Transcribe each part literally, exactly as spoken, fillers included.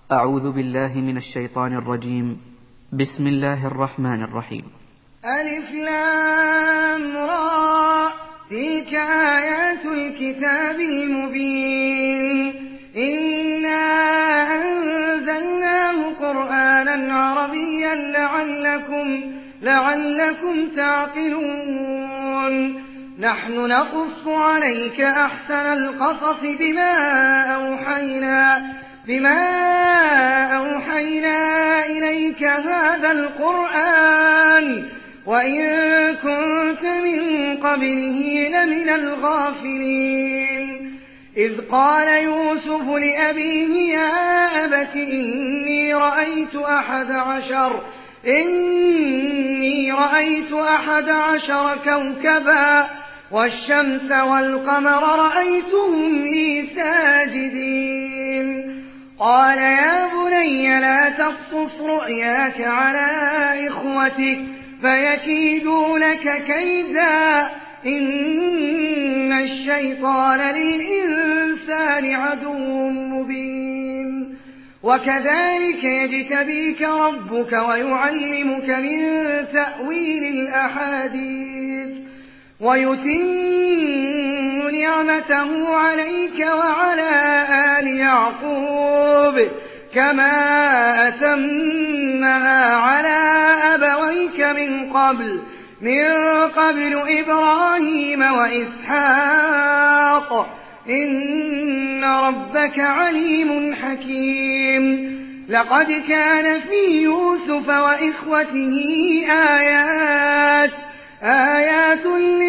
أعوذ بالله من الشيطان الرجيم. بسم الله الرحمن الرحيم. ألف لام را، تلك آيات الكتاب المبين. إنا أنزلناه قرآنا عربيا لعلكم, لعلكم تعقلون. نحن نقص عليك أحسن القصص بما أوحينا, بما أوحينا إليك هذا القرآن وإن كنت من قبله لمن الغافلين. إذ قال يوسف لأبيه يا أبت إني رأيت أحد عشر إني رأيت أحد عشر كوكبا والشمس والقمر رأيتهم لي ساجدين. قال يا بني لا تقصص رؤياك على إخوتك فيكيدوا لك كيدا إن الشيطان للإنسان عدو مبين. وكذلك يجتبيك ربك ويعلمك من تأويل الأحاديث ويتم نعمته عليك وعلى آل يعقوب كما أتمها على أبويك من قبل من قبل إبراهيم وإسحاق إن ربك عليم حكيم. لقد كان في يوسف وإخوته آيات آيات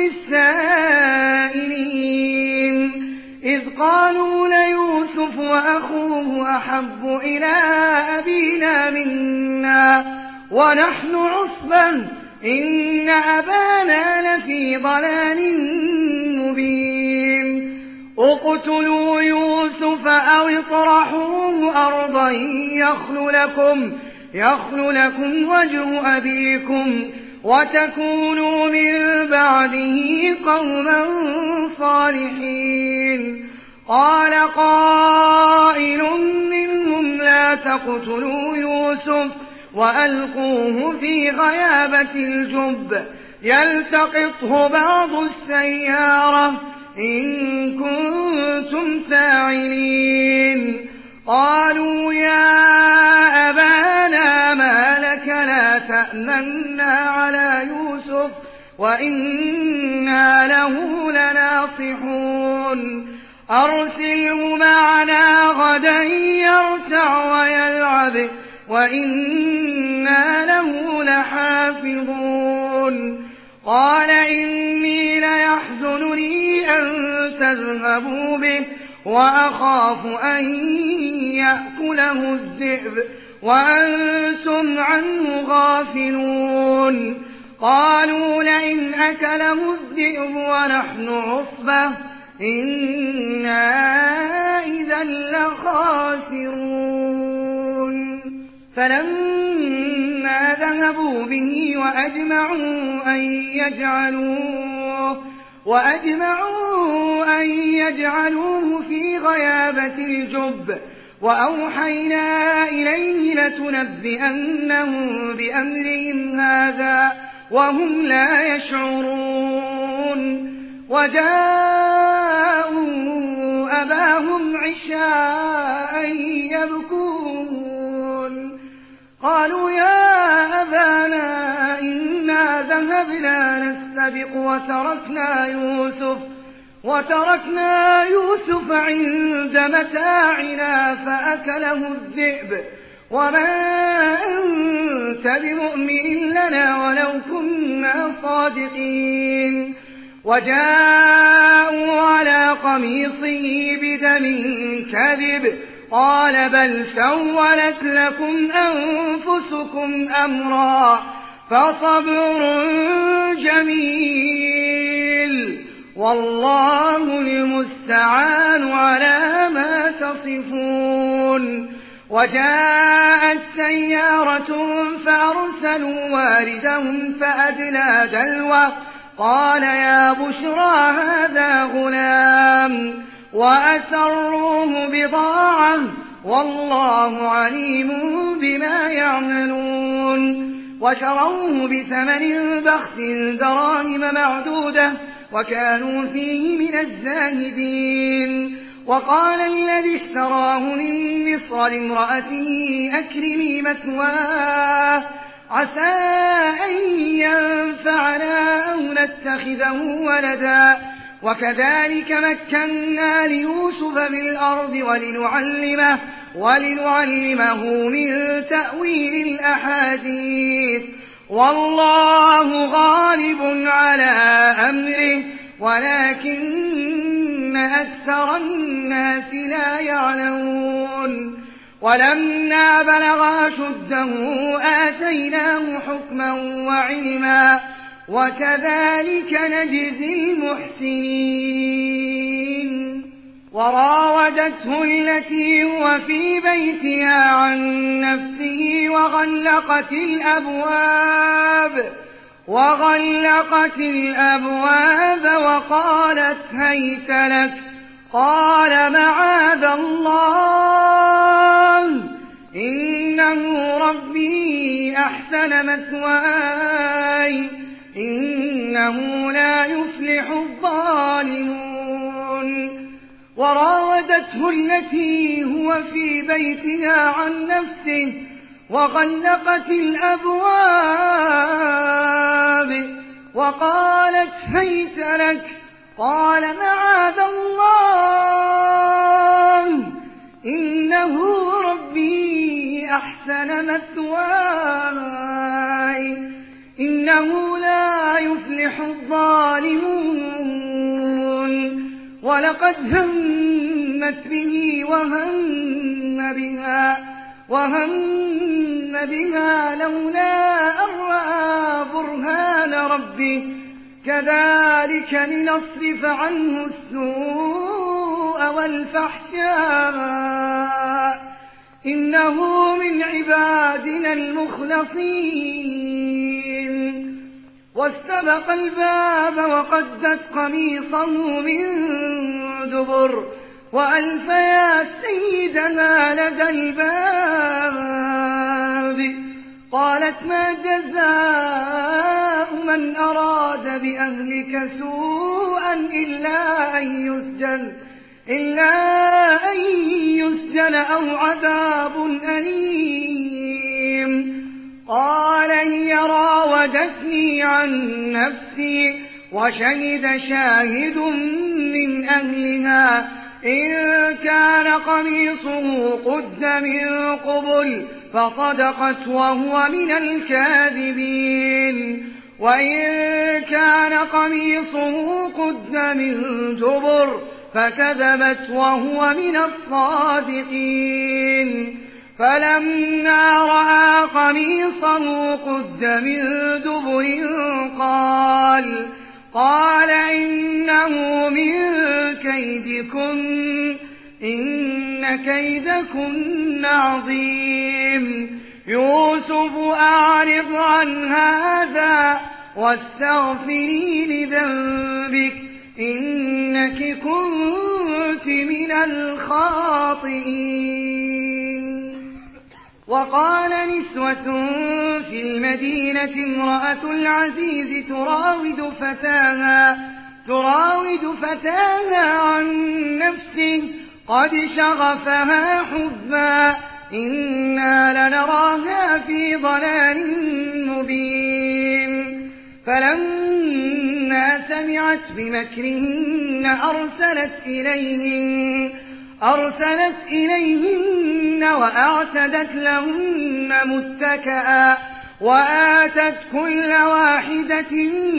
للسائلين إذ قالوا ليوسف وأخوه أحب إلى أبينا منا ونحن عصبة إن أبانا لفي ضلال مبين. اقتلوا يوسف أو اطرحوه أرضا يخل لكم, يخل لكم وجه أبيكم وتكونوا من بعده قوما صالحين. قال قائل منهم لا تقتلوا يوسف وألقوه في غيابة الجب يلتقطه بعض السيارة إن كنتم فاعلين. قالوا يا أبانا ما لك لا تأمنا على يوسف وإنا له لناصحون. أرسله معنا غدا يرتع ويلعب وإنا له لحافظون. قال إني ليحزنني أن تذهبوا به وأخاف أن يأكله الذئب وأنتم عنه غافلون. قالوا لئن أكله الذئب ونحن عصبة إنا إذا لخاسرون. فلما ذهبوا به وأجمعوا أن يجعلوه وأجمعوا أن يجعلوه في غيابة الجب وأوحينا إليه لتنبئنهم بأمرهم هذا وهم لا يشعرون. وجاءوا أباهم عشاء يبكون. قالوا يا أبانا إنا ذهبنا نستبق وتركنا يوسف وتركنا يوسف عند متاعنا فأكله الذئب وما أنت بمؤمن لنا ولو كنا صادقين. وجاءوا على قميصه بدم كذب قال بل سولت لكم أنفسكم أمرا فصبر جميل والله المستعان على ما تصفون. وجاءت سيارة فأرسلوا واردهم فأدلى دلوه قال يا بشرى هذا غلام وأسروه بضاعة والله عليم بما يعملون وشروه بثمن بخس دراهم معدودة وكانوا فيه من الزاهدين وقال الذي اشتراه من مصر لامرأته أكرمي مثواه عسى أن ينفعنا أو نتخذه ولدا وكذلك مكنا ليوسف في الأرض ولنعلمه, ولنعلمه من تأويل الأحاديث والله غالب على أمره ولكن أكثر الناس لا يعلمون ولما بلغ أشده آتيناه حكما وعلما وكذلك نجزي المحسنين وراودته التي هو في بيتها عن نفسه وغلقت الأبواب وغلقت الأبواب وقالت هيت لك قال معاذ الله إنه ربي أحسن مثواي إنه لا يفلح الظالمون وراودته التي هو في بيتها عن نفسه وغلقت الأبواب وقالت هيت لك قال معاذ الله إنه ربي أحسن مثواي إنه لا يفلح الظالمون ولقد همت به وهم بها وهم بها لولا أن رأى برهان ربه كذلك لنصرف عنه السوء والفحشاء إنه من عبادنا المخلصين واستبق الباب وقدت قميصه من دبر وألف يا سيدنا لدى الباب قالت ما جزاء من أراد بأهلك سوءا إلا أن يسجن إلا أن يسجن أو عذاب أليم قال هي راودتني عن نفسي وشهد شاهد من أهلها إن كان قميصه قد من قبل فصدقت وهو من الكاذبين وإن كان قميصه قد من دبر فكذبت وهو من الصادقين فلما رأى قميصه قد من دبر قال قال إنه من كيدكن إن كيدكن عظيم يوسف أعرض عن هذا واستغفري لذنبك إنك كنت من الخاطئين وقال نسوة في المدينة امرأة العزيز تراود فتاها تراود فتاها عن نفسه قد شغفها حبا إنا لنراها في ضلال مبين فلما سمعت بمكرهن أرسلت إليهن أرسلت إليهن وأعتدت لهن متكئا وآتت كل واحدة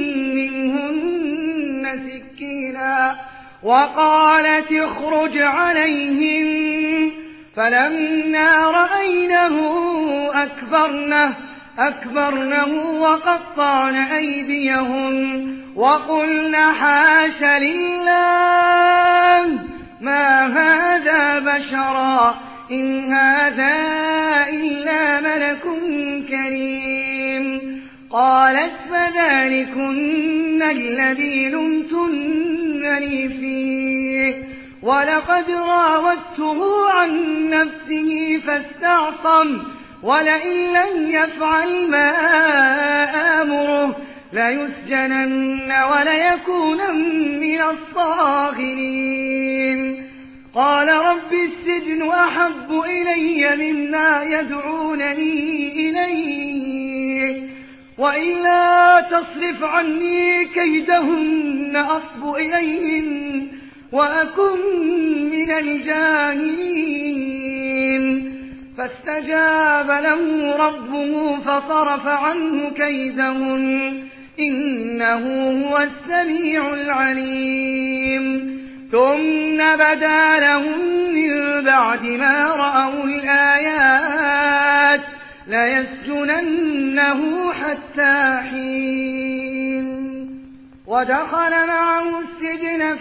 منهن سكينا وقالت اخرج عليهن فلما رأينه أكبرنه أكبرنه وقطعن أيديهن وقلن حاش لله ما هذا بشرا إن هذا إلا ملك كريم قالت فذلكن الذي لمتنني فيه ولقد راودته عن نفسه فاستعصم ولئن لم يفعل ما آمره ليسجنن وليكونن من الصاغرين قال رب السجن أحب إلي مما يدعونني إليه وإلا تصرف عني كيدهن أصب إليهن وأكن من الجاهلين فاستجاب له ربه فصرف عنه كيدهن إنه هو السميع العليم ثم بدا لهم من بعد ما رأوا الآيات ليسجننه حتى حين ودخل معه السجن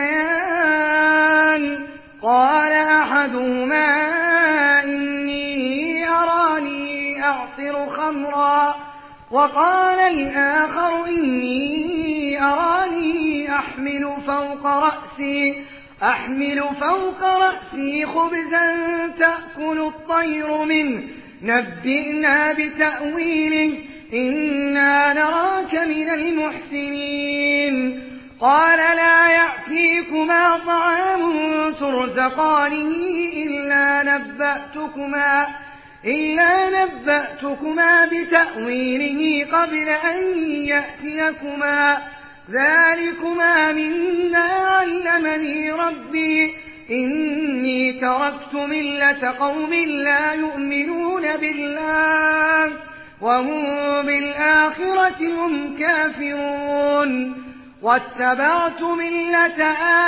فتيان قال أحدهما إني أراني أعصر خمرا وقال الآخر إني أراني أحمل فوق رأسي أحمل فوق رأسي خبزا تأكل الطير منه نبئنا بتأويله إنا نراك من المحسنين قال لا يأتيكما طعام ترزقانه إلا نبأتكما إلا نبأتكما بتأويله قبل أن يأتيكما ذلكما مما علمني ربي إني تركت ملة قوم لا يؤمنون بالله وهم بالآخرة هم كافرون واتبعت ملة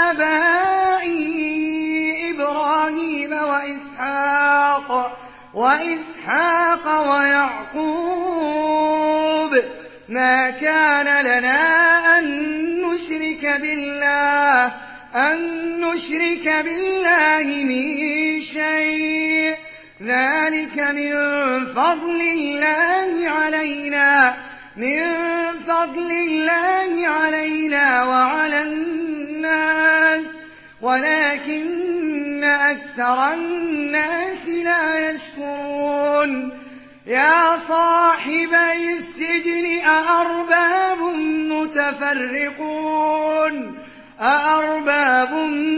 آبائي إبراهيم وإسحاق وإسحاق ويعقوب ما كان لنا أن نشرك بالله أن نشرك بالله من شيء ذلك من فضل الله علينا من فضل الله علينا وعلى الناس ولكن أكثر الناس لا يشكرون يا صاحبي السجن أأرباب متفرقون أأرباب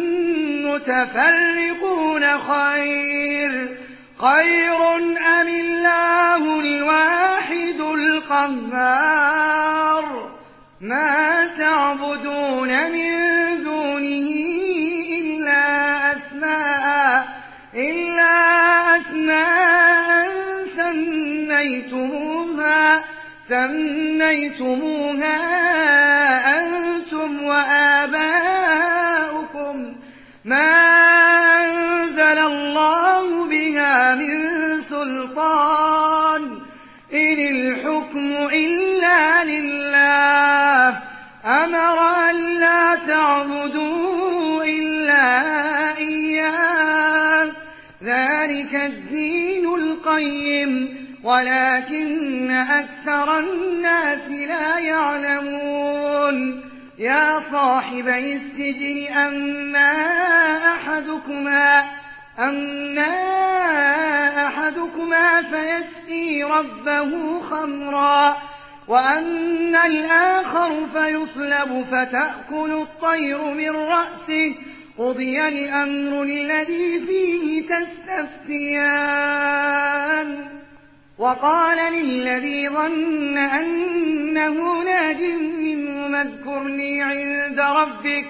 متفرقون خير خير أم الله الواحد القهار ما تعبدون من دونه إلا أسماء إلا أسماء سميتموها سميتموها أنتم وآباؤكم ما أنزل الله بها من سلطان إن الحكم إلا لله أمر أن لا تعبدوا إلا إياه ذلك الدين القيم ولكن أكثر الناس لا يعلمون يا صاحبي السجن أما أحدكما أما أحدكما فيسقي ربه خمرا وأما الآخر فيصلب فتأكل الطير من رأسه قضي الأمر الذي فيه تستفتيان وقال للذي ظن أنه ناج منه اذكرني عند ربك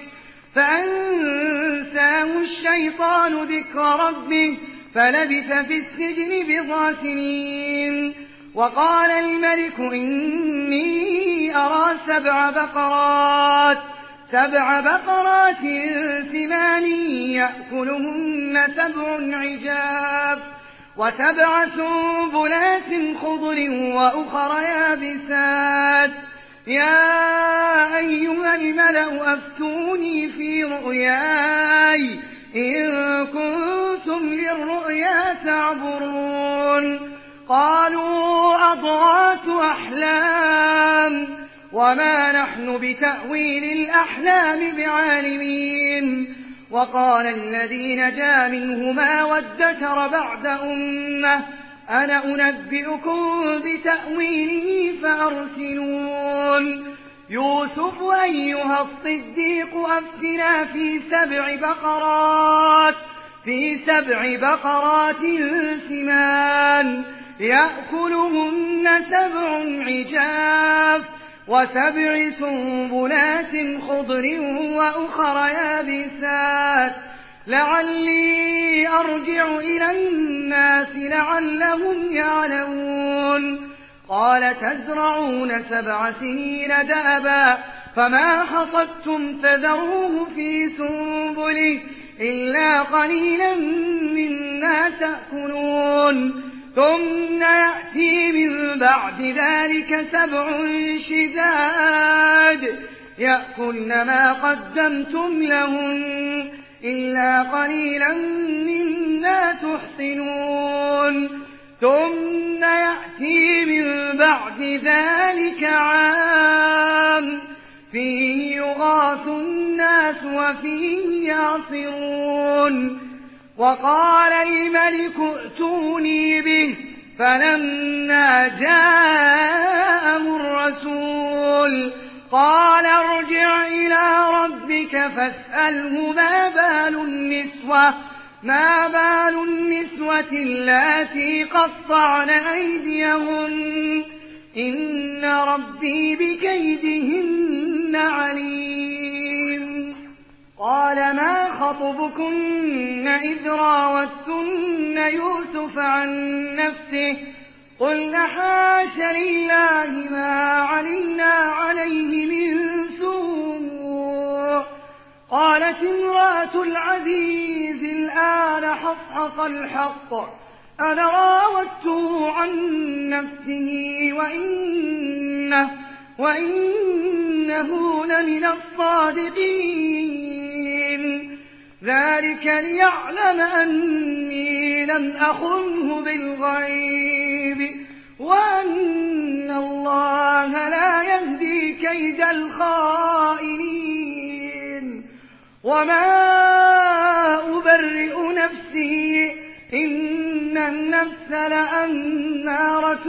فأنساه الشيطان ذكر ربه فلبث في السجن بضع سنين وقال الملك إني أرى سبع بقرات سبع بقرات سمان يأكلهن سبع عجاف وسبع سنبلات خضر وأخر يابسات يا أيها الملأ أفتوني في رؤياي إن كنتم للرؤيا تعبرون قالوا أضغاث أحلام وما نحن بتأويل الأحلام بعالمين وقال الذي نجا منهما وادكر بعد أمة أنا أنبئكم بتأويله فأرسلون يوسف أيها الصديق أفتنا في سبع بقرات في سبع بقرات سمان يأكلهن سبع عجاف وسبع سنبلات خضر وأخر يابسات لعلي أرجع إلى الناس لعلهم يعلمون قال تزرعون سبع سنين دأبا فما حصدتم فذروه في سنبله إلا قليلا مما تأكلون ثم يأتي من بعد ذلك سبع شداد يأكلن ما قدمتم لهن إلا قليلا مما تحصنون ثم يأتي من بعد ذلك عام فيه يغاث الناس وفيه يعصرون وقال الملك ائتوني به فلما جاءه الرسول قال ارجع إلى ربك فاسأله ما بال النسوة ما بال النسوة اللاتي قطعن أيديهن إن ربي بكيدهن عليم قال ما خطبكن إذ راوتن يوسف عن نفسه قلن حاش لله ما علمنا عليه من سوء قالت امرأة العزيز الآن حصحص الحق أنا راودته عن نفسه وإنه, وإنه لمن الصادقين ذلك ليعلم أني لم أخنه بالغيب وأن الله لا يهدي كيد الخائنين وما أبرئ نفسي إن النفس لأمارة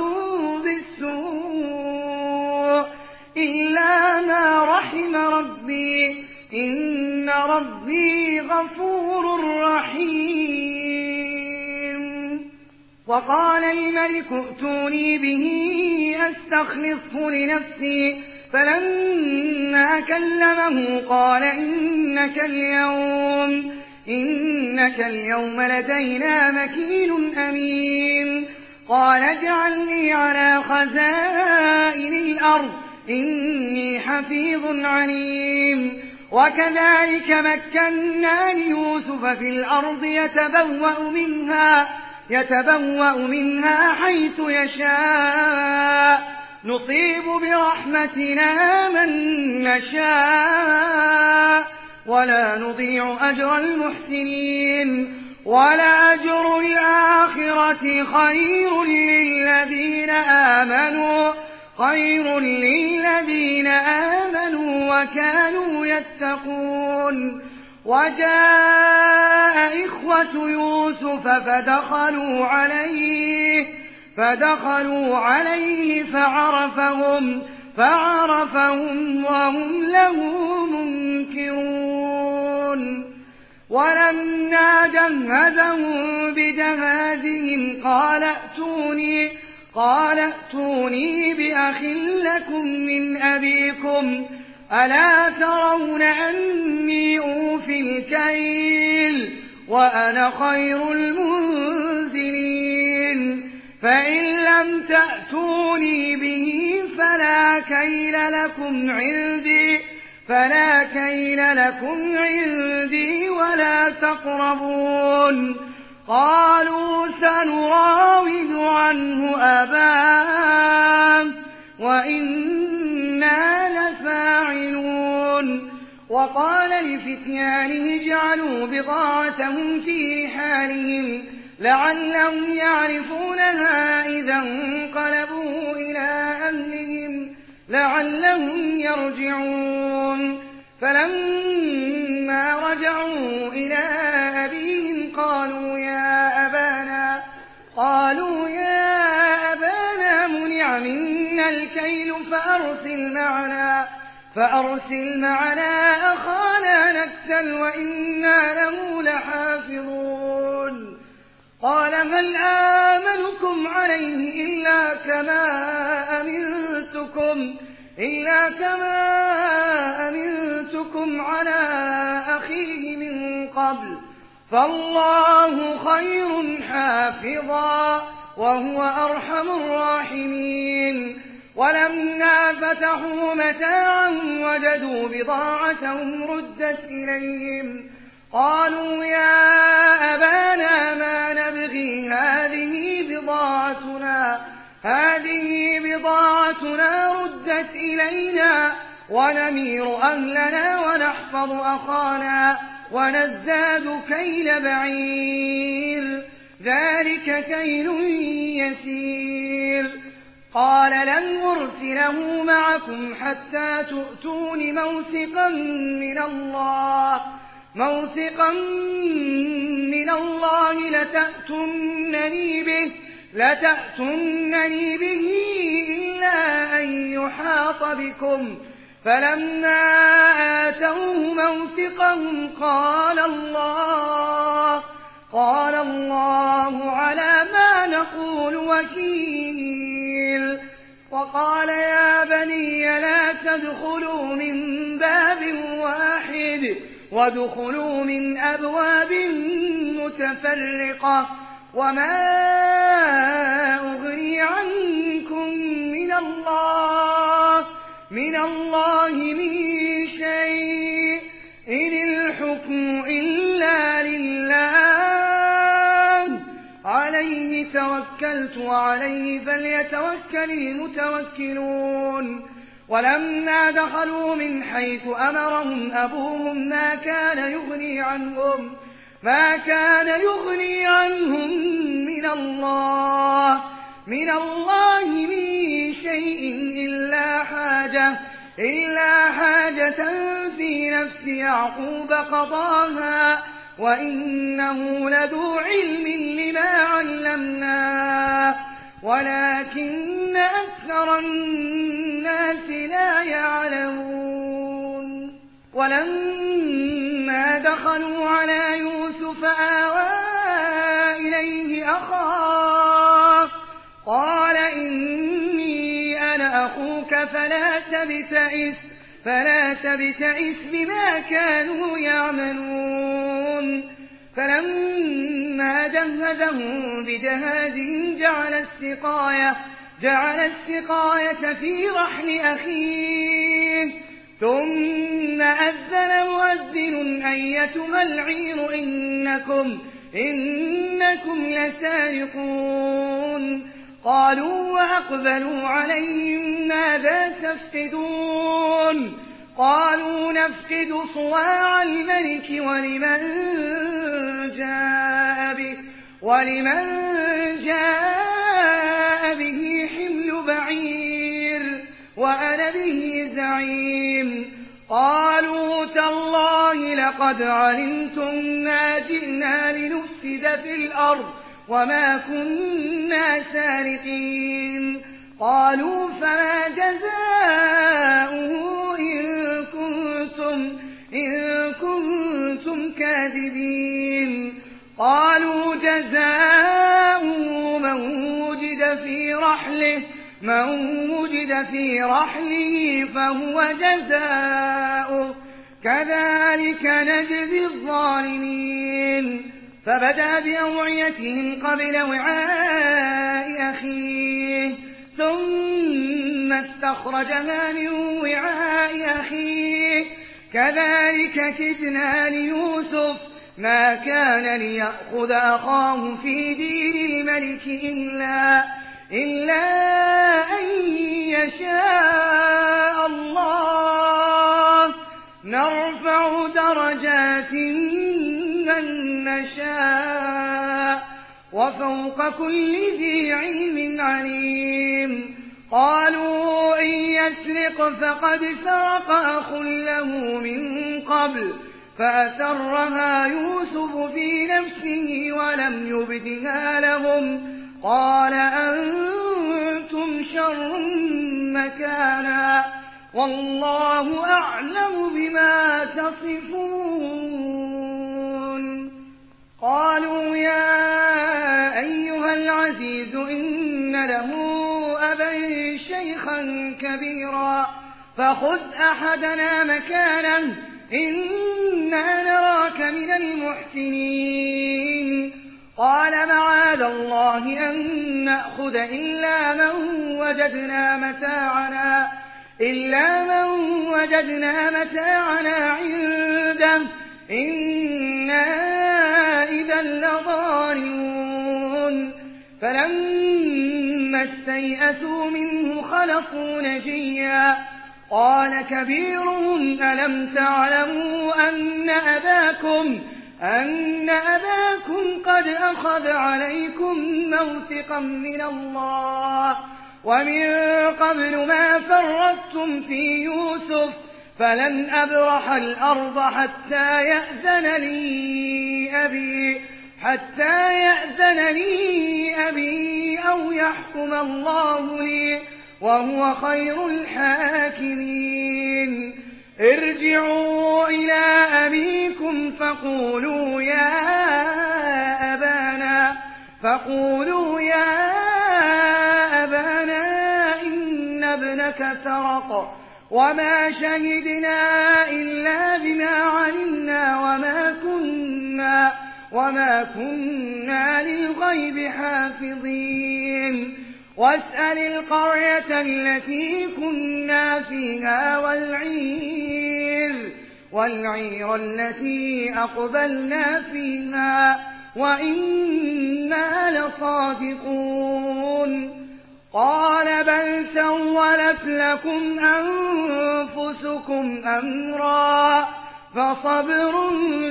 بالسوء إلا ما رحم ربي إن ربي غفور رحيم وقال الملك ائتوني به أستخلصه لنفسي فلما كلمه قال إنك اليوم إنك اليوم لدينا مكين أمين قال اجعلني على خزائن الأرض إني حفيظ عليم وكذلك مكنا ليوسف في الأرض يتبوأ منها يتبوأ منها حيث يشاء نصيب برحمتنا من نشاء ولا نضيع أجر المحسنين ولأجر الآخرة خير للذين آمنوا خير للذين آمنوا وكانوا يتقون وجاء إخوة يوسف فدخلوا عليه فدخلوا عليه فعرفهم فعرفهم وهم له منكرون ولما جهزهم بجهازهم قال ائتوني قال ائتوني بأخ لكم من أبيكم ألا ترون أني أوفي الكيل وأنا خير المنزلين فإن لم تأتوني به فلا كيل لكم عندي فلا كيل لكم عندي ولا تقربون قالوا سنراود عنه أباه وإنا لفاعلون وقال لفتيانه اجعلوا بضاعتهم في حالهم لعلهم يعرفونها إذا انقلبوا إلى أهلهم لعلهم يرجعون فلما فلما رجعوا إلى أبيهم قالوا يا أبانا قالوا يا أبانا منع منا الكيل فأرسل معنا فأرسل معنا أخانا نكتل وإنا له لحافظون قال هل آمنكم عليه إلا كما أمنتكم إلا كما أمنتكم على أخيه من قبل فالله خير حافظا وهو أرحم الراحمين ولما فتحوا متاعهم وجدوا بضاعتهم ردت إليهم قالوا يا أبانا ما نبغي هذه بضاعتنا هذه بضاعتنا ردت إلينا ونمير أهلنا ونحفظ أخانا ونزداد كيل بعير ذلك كيل يسير قال لن أرسله معكم حتى تؤتون موثقا من الله موثقا من الله لتأتونني به لتأتونني به إلا أن يحاط بكم فلما آتوه موثقهم قال الله قال الله على ما نقول وكيل وقال يا بني لا تدخلوا من باب واحد وادخلوا من أبواب متفرقة وما أغني عنكم من الله من الله من شيء إن الحكم إلا لله عليه توكلت وعليه فليتوكل المتوكلون ولما دخلوا من حيث أمرهم أبوهم ما كان يغني عنهم ما كان يغني عنهم من الله من الله من شيء إلا حاجة إلا حاجة في نفس يعقوب قضاها وإنه لذو علم لما علمناه ولكن أكثر الناس لا يعلمون ولما دخلوا على يوسف آوى إليه أخاه قال إني أنا أخوك فلا تبتئس فلا تبتئس بما كانوا يعملون فلما جهزهم بجهازهم جعل السقاية جعل السقاية في رحل أخيه ثم أذن مؤذن أيتها العير إنكم إنكم لسارقون قالوا وأقبلوا عليهم ماذا تفقدون قالوا نفقد صواع الملك ولمن جاء به ولمن جاء به حمل بعير وأنا به زعيم قالوا تالله لقد علمتم ما جئنا لنفسد في الأرض وما كنا سارقين قالوا فما جزاؤه إن كنتم إن كنتم كاذبين قالوا جزاؤه من وجد في رحله من وجد في رحله فهو جزاؤه كذلك نجزي الظالمين فبدأ بأوعيتهم قبل وعاء أخيه ثم استخرجها من وعاء أخيه كذلك كدنا ليوسف ما كان ليأخذ أخاه في دين الملك إلا إلا أن يشاء الله نرفع درجات من نشاء وفوق كل ذي علم عليم قالوا إن يسرق فقد سرق أخ له من قبل فأسرها يوسف في نفسه ولم يبدها لهم قال أنتم شر مكانا والله أعلم بما تصفون. قالوا يا أيها العزيز إن له أبا شيخا كبيرا فخذ أحدنا مكانه إنا نراك من المحسنين. قال معاذ الله أن نأخذ إلا من وجدنا متاعنا إلا من وجدنا متاعنا عنده إنا إذا لظالمون. فلما استيئسوا منه خلصوا نجيا قال كبيرهم ألم تعلموا أن أباكم أن أباكم قد أخذ عليكم موثقا من الله ومن قبل ما فرطتم في يوسف فلن أبرح الأرض حتى يأذن لي أبي حتى يأذن لي أبي أو يحكم الله لي وهو خير الحاكمين. ارجعوا إلى أبيكم فقولوا يا أبانا فقولوا يا أبانا إن ابنك سرق وما شهدنا إلا بما علمنا وما كنا وما كنا للغيب حافظين. واسأل القرية التي كنا فيها والعير والعير التي أقبلنا فيها وإنا لصادقون. قال بل سولت لكم أنفسكم أمرا فصبر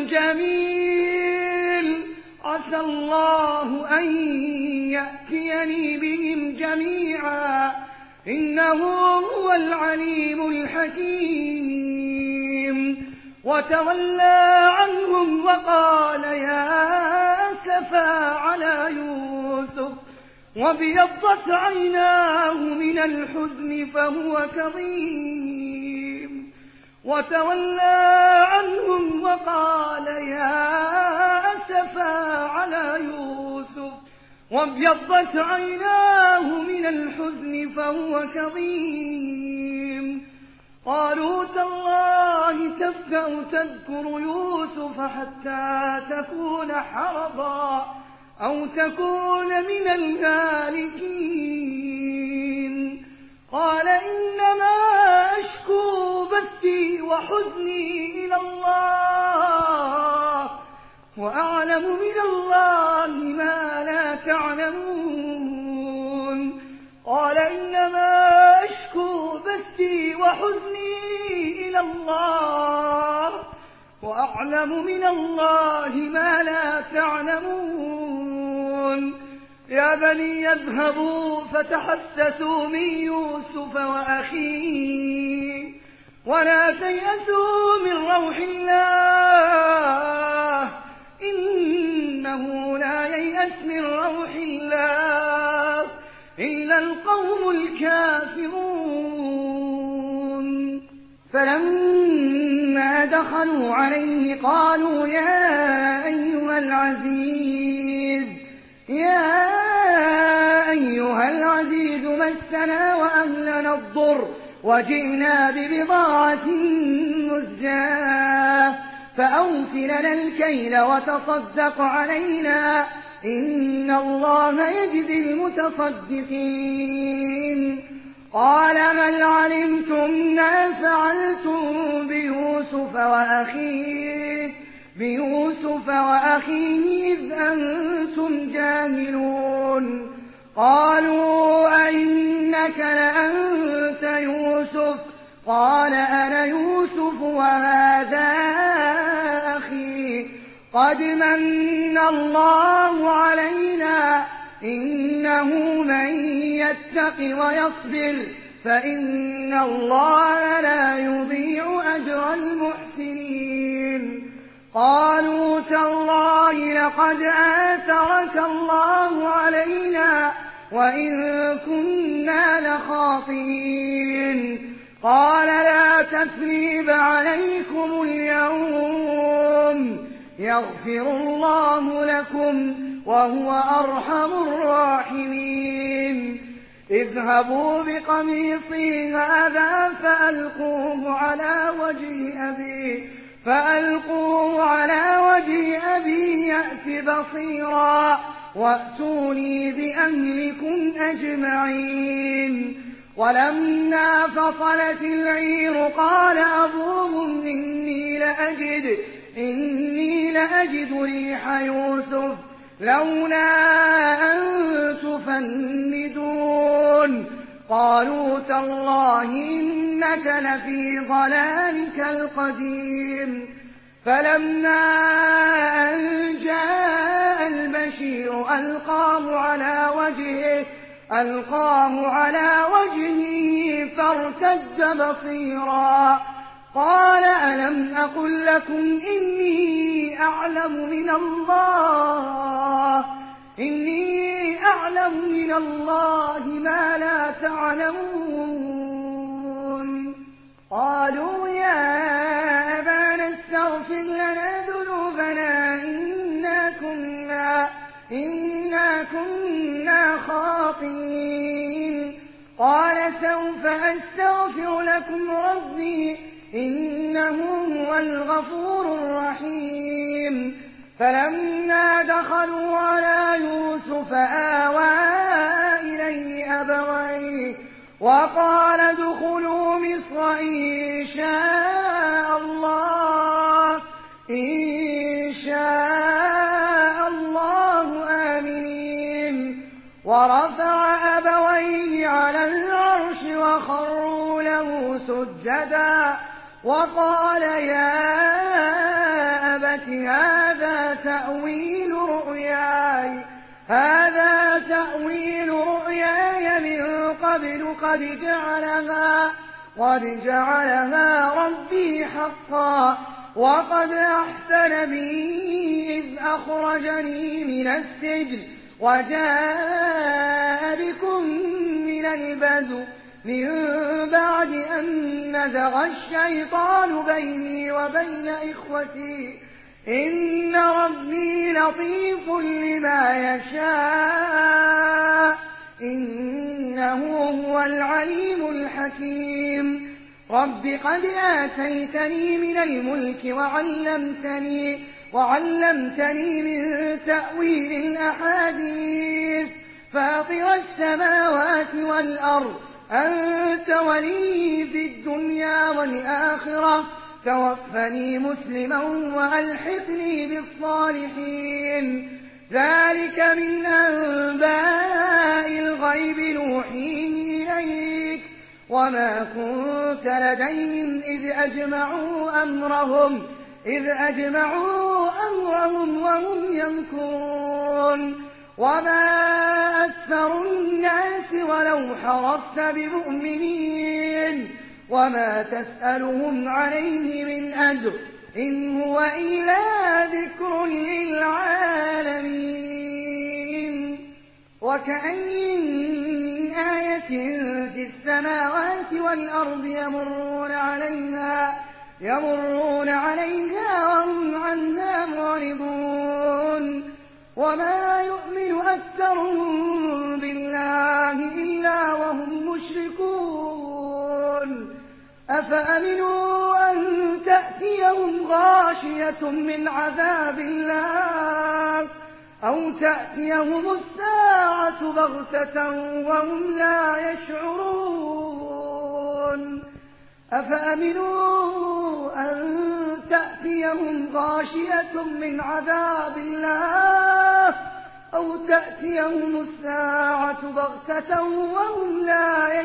جميل عسى الله أن يأتيني بهم جميعا إنه هو العليم الحكيم. وتولى عنهم وقال يا أسفا على يوسف وابيضت عيناه من الحزن فهو كظيم. وتولى عنهم وقال يا أسفا على يوسف وابيضت عيناه من الحزن فهو كظيم. قالوا تالله تفتأ تذكر يوسف حتى تكون حرضا أو تكون من الهالكين. قال إنما أشكو بثي وحزني إلى الله وأعلم من الله ما لا تعلمون. قال إنما أشكو بثي وحزني إلى الله وأعلم من الله ما لا تعلمون. يا بني اذهبوا فتحسسوا من يوسف وأخيه ولا تيأسوا من روح الله إنه لا ييأس من روح الله إلا القوم الكافرون. فلما دخلوا عليه قالوا يا أيها العزيز يا أيها العزيز مسنا وأهلنا الضر وجئنا ببضاعة مزجاة فأوف لنا الكيل وتصدق علينا إن الله يجزي المتصدقين. قال هل علمتم ما فعلتم بيوسف وأخيه بيوسف وأخيه إذ أنتم جاهلون. قالوا أئنك لأنت يوسف قال أنا يوسف وهذا أخي قد من الله علينا إنه من يتق ويصبر فإن الله لا يضيع أجر المحسنين. قالوا تالله لقد آثرك الله علينا وإن كنا لخاطئين قال لا تثريب عليكم اليوم يغفر الله لكم وهو أرحم الراحمين اذهبوا بقميصي هذا فألقوه على وجه أبي فألقوه على وجه أبي يأت بصيرا وأتوني بأهلكم أجمعين ولما فصلت العير قال أبوهم إني لأجد إني لأجد ريح يوسف لولا أن تفندون قالوا تالله إنك لفي ضلالك القديم فلما أن جاء البشير ألقاه على وجهه ألقاه على وجهه فارتد بصيرا قال ألم أقل لكم إني أعلم من الله إني أعلم من الله ما لا تعلمون قالوا يا أبانا استغفر لنا ذنوبنا إنا كنا إنا كنا خاطئين قال سوف أستغفر لكم ربي إنه هو الغفور الرحيم فلما دخلوا على يوسف آوى إليه أبويه وقال ادخلوا مصر إن شاء الله إن شاء الله آمين ورفع أبويه على العرش وخروا له سجدا وقال يا أبت هذا تأويل رؤياي هذا تأويل رؤياي من قبل قد جعلها قد جعلها ربي حقا وقد أحسن بي إذ أخرجني من السجن وجاء بكم من البدو من بعد أن نزغ الشيطان بيني وبين إخوتي إن ربي لطيف لما يشاء إنه هو العليم الحكيم رب قد آتيتني من الملك وعلمتني وعلمتني من تأويل الأحاديث فاطر السماوات والأرض أنت ولي في الدنيا والآخرة توفني مسلما وألحقني بالصالحين ذلك من أنباء الغيب نوحيه إليك وما كنت لديهم إذ أجمعوا أمرهم إذ أجمعوا أمرهم وهم يمكرون وما أكثر الناس ولو حرصت بمؤمنين وما تسألهم عليه من أجر إن هو إلا ذكر للعالمين وكأين من آية في السماوات والأرض يمرون عليها يمرون عليها وهم عنها معرضون وما يؤمن أكثرهم بالله إلا وهم مشركون أفأمنوا أن تأتيهم غاشية من عذاب الله أو تأتيهم الساعة بغتة وهم لا يشعرون أفأمنوا أن تأتيهم غاشية من عذاب الله أو تأتيهم الساعة بغتة وهم لا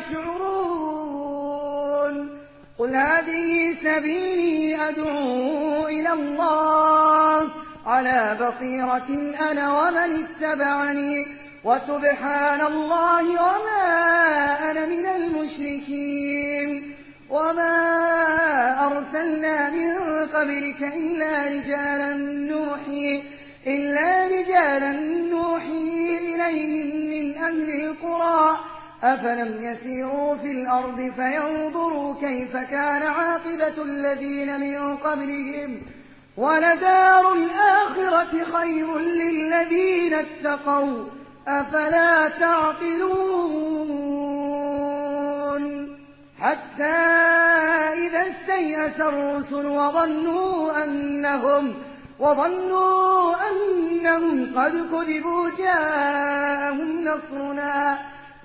يشعرون قل هذه سبيلي أدعو إلى الله على بصيرة أنا ومن اتبعني وسبحان الله وما أنا من المشركين وما أرسل أرسلنا من قبلك إلا رجالا نوحي إلا رجالا نوحي إليهم من أهل القرى أفلم يسيروا في الأرض فينظروا كيف كان عاقبة الذين من قبلهم ولدار الآخرة خير للذين اتقوا أفلا تعقلون حتى إذا استيأس الرسل وظنوا أنهم وظنوا أنهم قد كذبوا جاءهم نصرنا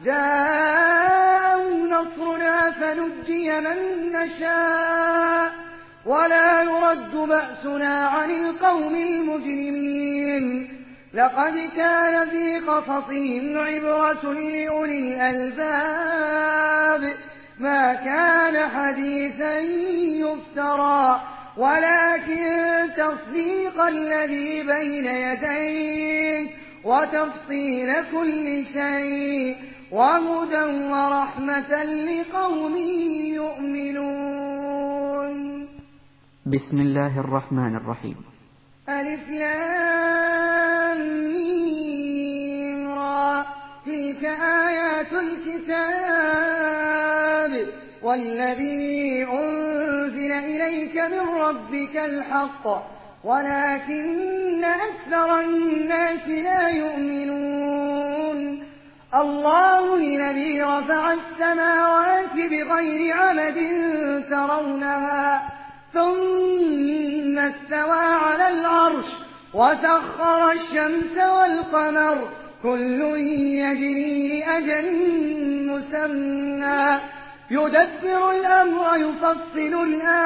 جاءهم نصرنا فنجي من نشاء ولا يرد بأسنا عن القوم المجرمين لقد كان في قصصهم عبرة لأولي الألباب ما كان حديثا يفترى ولكن تصديق الذي بين يديه وتفصيل كل شيء وهدى ورحمة لقوم يؤمنون. بسم الله الرحمن الرحيم. ألف لام ميم را تلك آيات الكتاب والذي أنزل إليك من ربك الحق ولكن أكثر الناس لا يؤمنون. الله الذي رفع السماوات بغير عمد ترونها ثم استوى على العرش وسخر الشمس والقمر كل يجري لأجل مسمى يدبر الأمر يفصل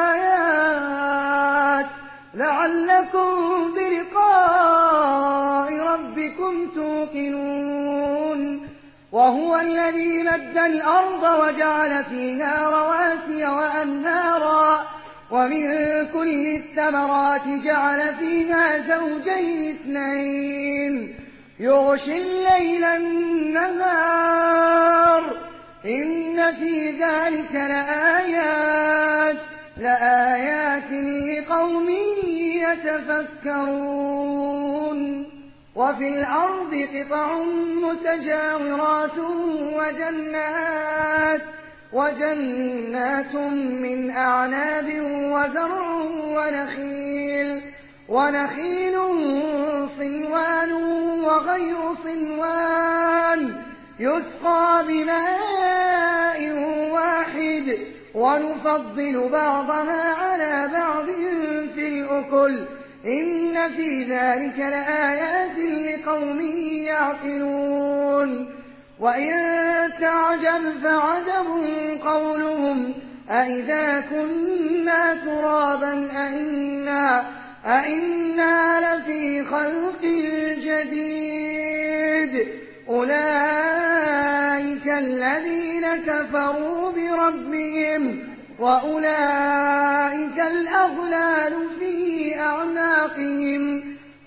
الآيات لعلكم بلقاء ربكم توقنون. وهو الذي مد الأرض وجعل فيها رواسي وأنهارا ومن كل الثمرات جعل فيها زوجين اثنين يغشي الليل النهار إن في ذلك لآيات لآيات لقوم يتفكرون. وفي الأرض قطع متجاورات وجنات وجنات من أعناب وزرع ونخيل ونخيل صنوان وغير صنوان يسقى بماء واحد ونفضل بعضها على بعض في الأكل إن في ذلك لآيات لقوم يعقلون. وإن تعجب فعجب قولهم أئذا كنا ترابا أئنا, أئنا لفي خلق جديد أولئك الذين كفروا بربهم وأولئك الأغلال في أعناقهم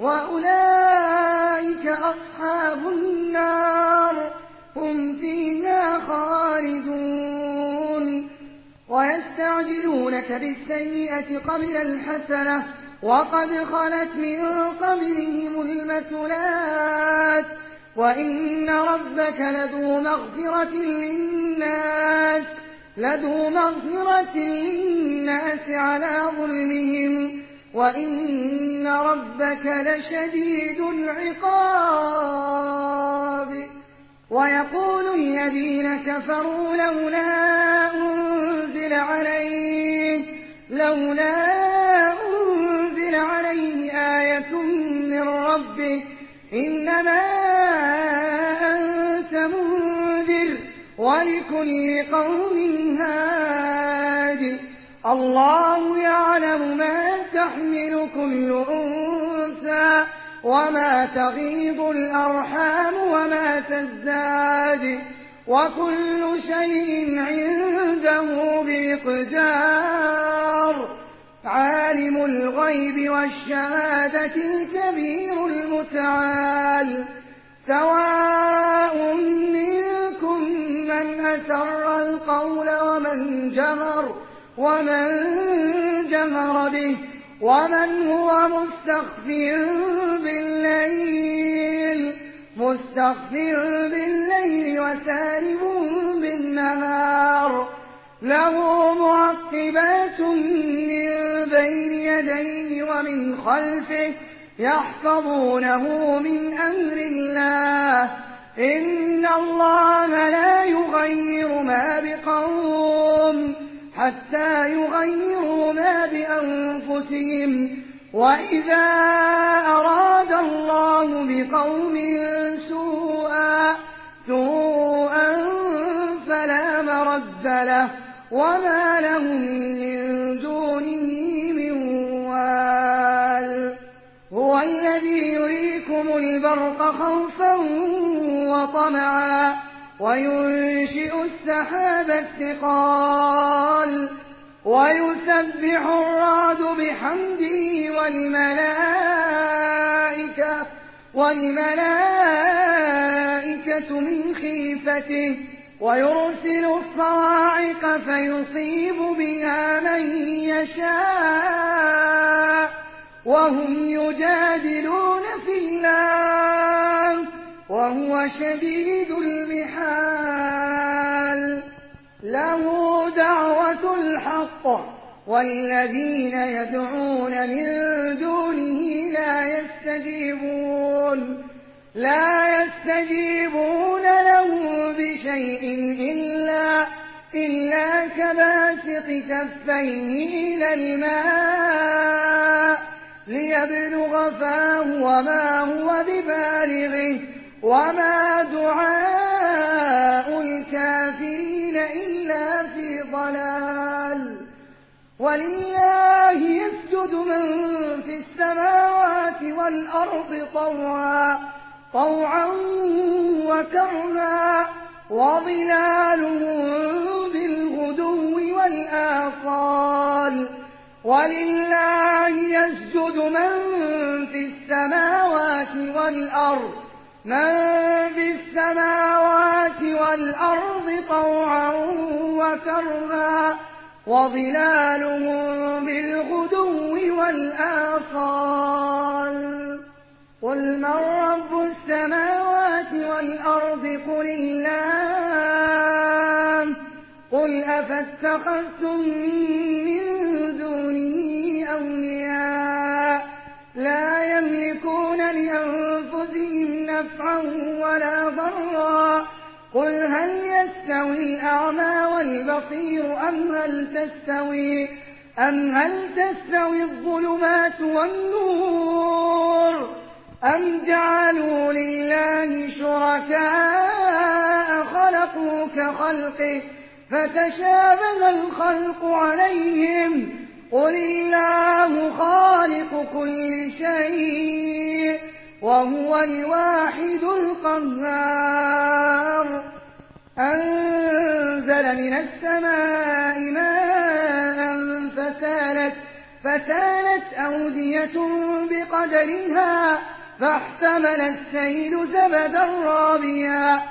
وأولئك أصحاب النار هم فيها خالدون. ويستعجلونك بالسيئة قبل الحسنة وقد خلت من قبلهم المثلات وإن ربك لذو مغفرة للناس لذو مغفرة للناس على ظلمهم وإن ربك لشديد العقاب. ويقول الذين كفروا لولا أنزل عليه لولا أنزل عليه آية من ربه إنما أنت منذر ولكل قوم هاد الله يعلم ما تحمل كل أنثى وما تغيض الأرحام وما تزداد وكل شيء عنده بمقدار. عالم الغيب والشهادة الكبير المتعال سواء منكم من أسر القول ومن جهر ومن جهر به ومن هو مستخف بالليل مستخف بالليل وسارب بالنهار له معقبات من بين يديه ومن خلفه يحفظونه من أمر الله إن الله لا يغير ما بقوم حتى يغيروا ما بأنفسهم وإذا أراد الله بقوم سوءا سوءا فلا مرد له وما لهم من دونه من وال هو الذي يريكم البرق خوفا وطمعا وينشئ السحاب الثقال ويسبح الرعد بحمده والملائكة والملائكة من خيفته ويرسل الصواعق فيصيب بها من يشاء وهم يجادلون في الله وهو شديد المحال له دعوة الحق والذين يدعون من دونه لا يستجيبون لا يستجيبون له بشيء إلا إلا كباسط كفيه إلى الماء ليبلغ فاه وما هو ببالغه وما دعاء الكافرين إلا في ضلال ولله يسجد من في السماوات والأرض طوعا طوعا وكرها وظلالهم بالغدو والآصال ولله يسجد من في السماوات والأرض من في السماوات والأرض طوعا وكرها وظلالهم بالغدو والآصال قل من رب السماوات والأرض قل الله قل أفاتخذتم من دونه أولياء لا يملكون لأنفسهم نفعا ولا ضرا قل هل يستوي الأعمى والبصير أم هل تستوي أم هل تستوي الظلمات والنور أم جعلوا لله شركاء خلقوا كخلقه فتشابه الخلق عليهم قل الله خالق كل شيء وهو الواحد القهار أنزل من السماء ماء فسالت فسالت أودية بقدرها فاحتمل السيل زبدا رابيا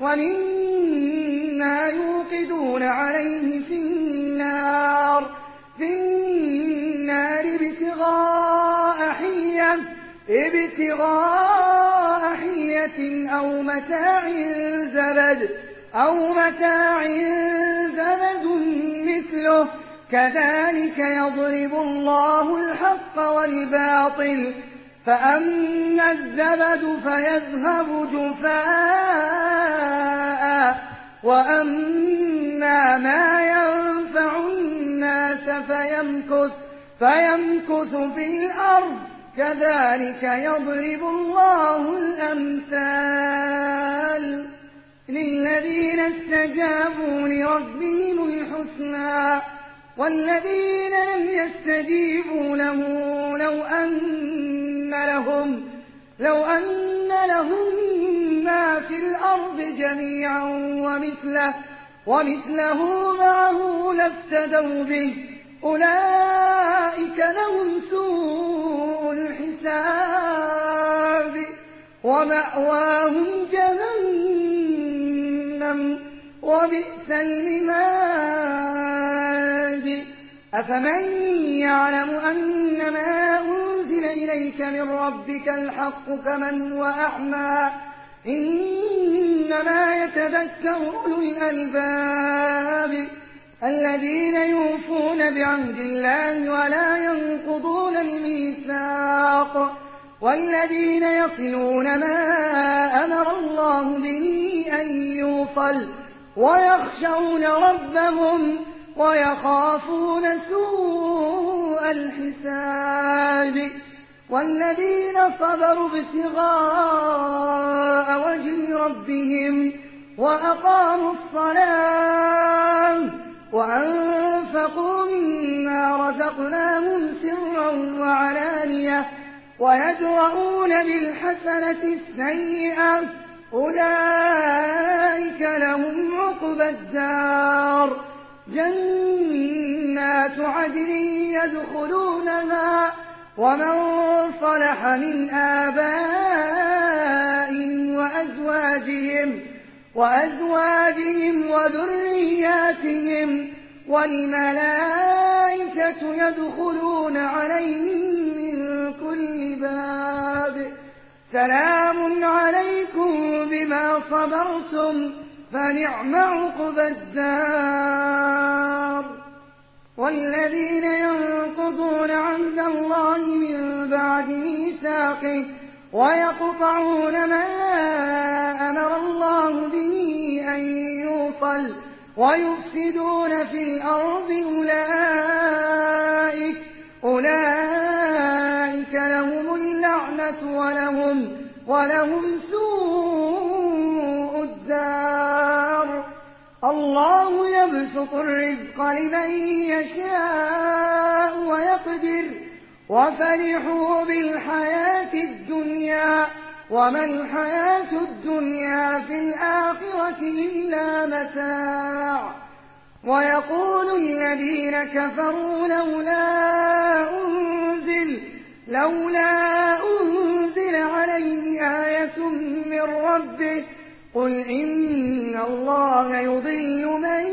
ومما يوقدون عليه في النار في النار ابتغاء حية ابتغاء حية أو متاع زبد أو متاع زبد مثله كذلك يضرب الله الحق والباطل فأما الزبد فيذهب جفاء وأما ما ينفع الناس فيمكث فيمكث في الأرض كذلك يضرب الله الأمثال للذين استجابوا لربهم الحسنى والذين لم يستجيبوا له لو أن لهم لو أن لهم ما في الأرض جميعا ومثله ومثله معه لافتدوا به أولئك لهم سوء الحساب ومأواهم جهنم وبئس المهاد أفمن يعلم أنما أنزل إليك من ربك الحق كمن هو أعمى إنما يتذكر أولو الألباب الذين يوفون بعهد الله ولا ينقضون الميثاق والذين يصلون ما أمر الله به أن يوصل ويخشون ربهم ويخافون سوء الحساب والذين صبروا ابتغاء وجه ربهم وأقاموا الصلاة وأنفقوا مما رزقناهم سرا وعلانية ويدرؤون بالحسنة السيئة أولئك لهم عقبى الدار جنات عدن يدخلونها ومن صلح من آبائهم وأزواجهم وأزواجهم وذرياتهم والملائكة يدخلون عليهم من كل باب سلام عليكم بما صبرتم فنعم عقبى الدار والذين ينقضون عهد الله من بعد ميثاقه ويقطعون ما أمر الله به أن يوصل ويفسدون في الأرض أولئك أولئك لهم اللعنة ولهم ولهم سوء الدار الله يبسط الرزق لمن يشاء ويقدر وفرحوا بالحياة الدنيا وما الحياة الدنيا في الآخرة إلا متاع ويقول الذين كفروا لولا أنزل لولا أنزل عليه آية من ربه قل إن الله يضل من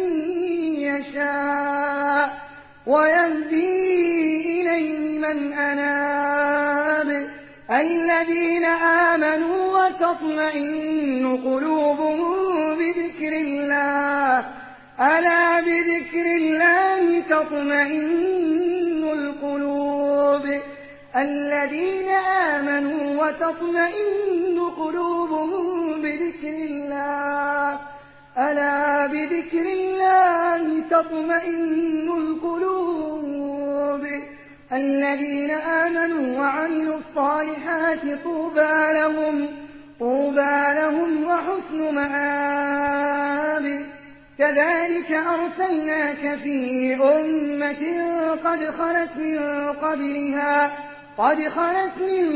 يشاء ويهدي إليه من أناب الذين آمنوا وتطمئن قلوبهم بذكر الله ألا بذكر الله تطمئن القلوب الذين آمنوا وتطمئن قلوبهم بذكر الله ألا بذكر الله تطمئن القلوب الذين آمنوا وعملوا الصالحات طوبى لهم طوبى لهم وحسن مآب كذلك أرسلناك في أمة قد خلت من قبلها قد خلت من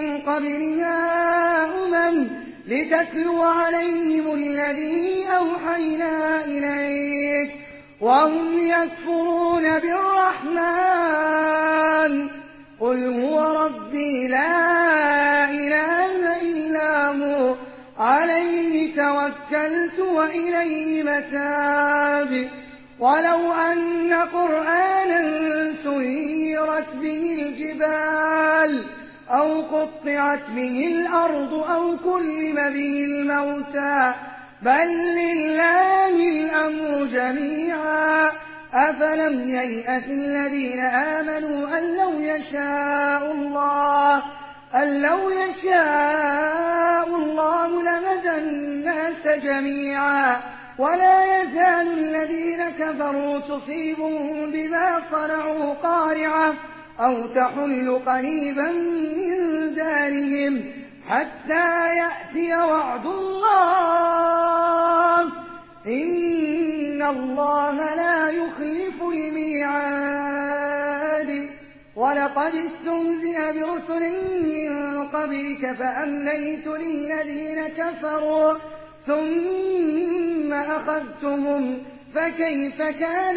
قبلها أمم لتتلو عليهم الذي أوحينا إليك وهم يكفرون بالرحمن قل هو ربي لا إله إلا هو عليه توكلت وإليه متاب ولو أن قرآنا سيرت به الجبال أو قطعت به الأرض أو كلم به الموتى بل لله الأمر جميعا أفلم ييأس الذين آمنوا أن لو يشاء الله أن لو يشاء الله لهدى الناس جميعا ولا يزال الذين كفروا تصيبهم بما صنعوا قارعة أو تحل قريبا من دارهم حتى يأتي وعد الله إن الله لا يخلف الميعاد ولقد استهزئ برسل من قبلك فأمليت للذين كفروا ثم أخذتهم فكيف كان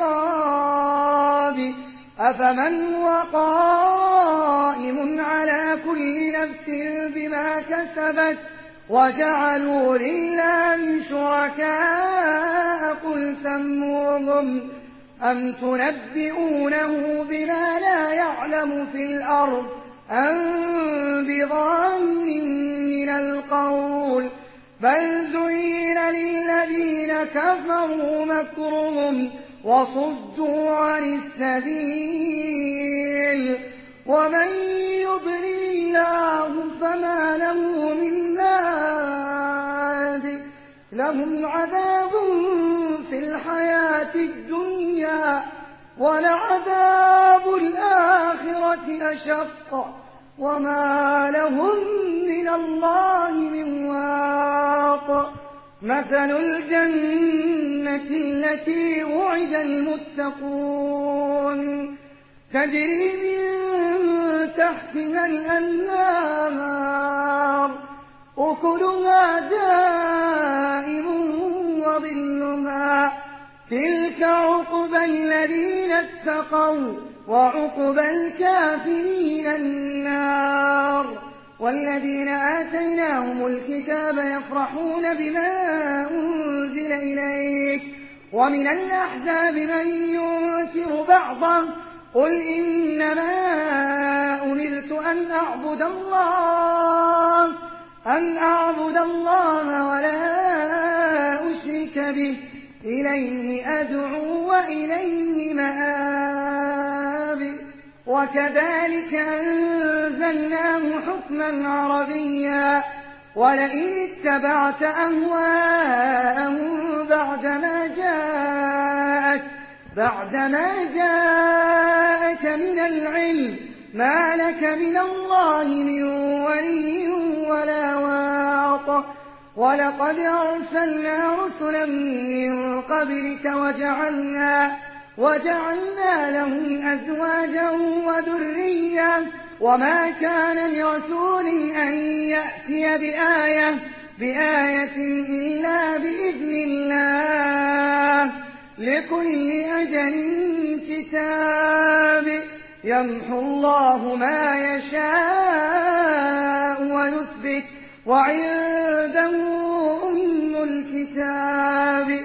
عقاب أفمن هو قائم على كل نفس بما كسبت وجعلوا لله شركاء قُلْ سَمُّوهُمْ أَمْ تُنَبِّئُونَهُ بِمَا لَا يَعْلَمُ فِي الْأَرْضِ أَمْ بِظَاهِرٍ مِّنَ الْقَوْلِ بَلْ زُيِّنَ لِلَّذِينَ كَفَرُوا مَكْرُهُمْ وَصُدُّوا عَنِ السَّبِيلِ وَمَن يُضْلِلِ اللَّهُ فَمَا لَهُ مِنْ هَادٍ لَّهُمْ عَذَابٌ فِي الْحَيَاةِ الدُّنْيَا وَلَعَذَابُ الْآخِرَةِ أَشَقُّ وَمَا لَهُم مِّنَ اللَّهِ مِن وَاقٍ مَثَلُ الْجَنَّةِ الَّتِي وُعِدَ الْمُتَّقُونَ تَجْرِي مِن تَحْتِهَا الْأَنْهَارُ أُكُلُهَا دَائِمٌ وَظِلُّهَا تِلْكَ عُقْبَى الَّذِينَ اتَّقَوْا وَعُقْبَى الْكَافِرِينَ النَّارُ وَالَّذِينَ آتَيْنَاهُمُ الْكِتَابَ يَفْرَحُونَ بِمَا أُنزِلَ إِلَيْكَ وَمِنَ الْأَحْزَابِ مَن يُنكِرُ بَعْضَهُ قُلْ إِنَّمَا أُمِرْتُ أَنْ أَعْبُدَ اللَّهَ أَنْ أَعْبُدَ اللَّهَ وَلَا أُشْرِكَ بِهِ إِلَيْهِ أَدْعُو وَإِلَيْهِ مَآبِ وَكَذَلِكَ أَنزَلْنَاهُ حُكْمًا عَرَبِيًّا وَلَئِنِ اتَّبَعْتَ أَهْوَاءَهُم بَعْدَمَا جَاءَكَ بَعْدَمَا جَاءَكَ مِنَ الْعِلْمِ مَا لَكَ مِنَ اللَّهِ مِن وَلِيٍّ وَلَا وَاقٍ وَلَقَدْ أَرْسَلْنَا رُسُلًا مِّن قَبْلِكَ وَجَعَلْنَا وَجَعَلْنَا لَهُمْ أَزْوَاجًا وَذُرِّيَّةً وَمَا كَانَ لِرَسُولٍ أَن يَأْتِيَ بِآيَةٍ بِآيَةٍ إِلَّا بِإِذْنِ اللَّهِ لِكُلِّ أَجَلٍ كِتَابٌ يَمْحُو اللَّهُ مَا يَشَاءُ وَيُثْبِتُ وَعِندَهُ أُمُّ الْكِتَابِ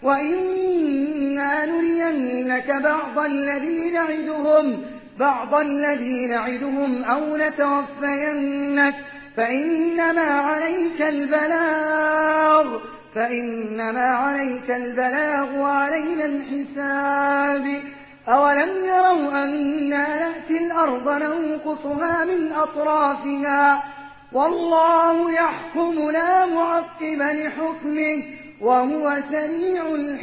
وَإِمَّا نُرِيَنَّكَ بَعْضَ الَّذِي نَعِدُهُمْ بَعْضَ الَّذِي نَعِدُهُمْ أَوْ نَتَوَفَّيَنَّكَ فَإِنَّمَا عَلَيْكَ الْبَلَاغُ فَإِنَّمَا عَلَيْكَ الْبَلَاغُ وَعَلَيْنَا الْحِسَابُ أَوَلَمْ يَرَوْا أَنَّا نَأْتِي الْأَرْضَ نَنقُصُهَا مِنْ أَطْرَافِهَا وَاللَّهُ يَحْكُمُ لَا مُعَقِّبَ لِحُكْمِهِ وَهُوَ سَرِيعُ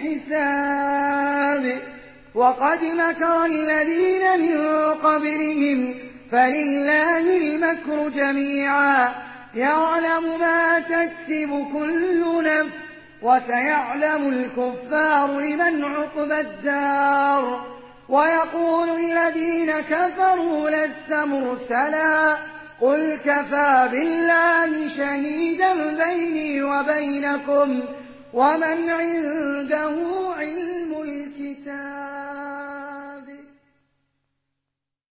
الْحِسَابِ وَقَدْ مَكَرَ الَّذِينَ مِن قَبْلِهِمْ فَلِلَّهِ الْمَكْرُ جَمِيعًا يَعْلَمُ مَا تَكْسِبُ كُلُّ نَفْسٍ وَسَيَعْلَمُ الْكُفَّارُ لِمَنْ عُقْبَى الدَّارِ وَيَقُولُ الَّذِينَ كَفَرُوا لَسْتَ مُرْسَلًا قُلْ كَفَىٰ بِاللَّهِ شَهِيدًا بَيْنِي وَبَيْنَكُمْ وَمَنْ عِندَهُ